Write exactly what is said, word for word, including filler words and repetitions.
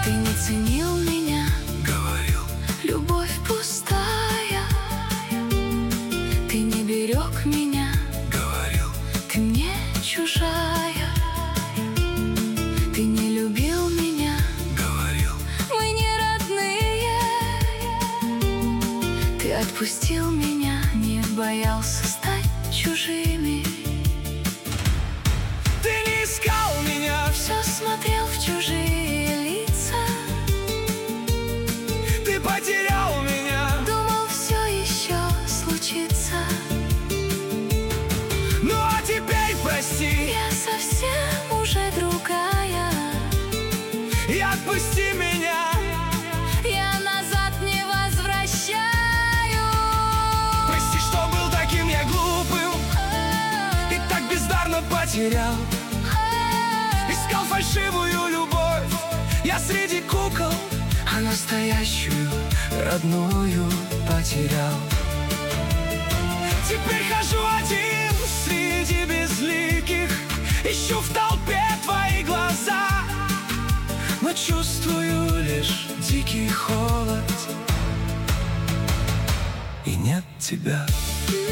Ты не ценил меня, говорил, любовь пустая. Ты не берег меня, говорил, ты мне чужая. Ты не любил меня, говорил, мы не родные. Ты отпустил меня, не боялся стать чужими. ты не искал меня, Все смотрел в чужие лица, ты потерял меня. думал, все еще случится. Ну а теперь прости Я совсем уже другая. и отпусти меня. Я назад не возвращаю. Прости, что был таким я глупым и так бездарно потерял. Искал фальшивую любовь я среди кукол, а настоящую, родную потерял. Теперь хожу один среди безликих, ищу в толпе твои глаза, но чувствую лишь дикий холод, и нет тебя.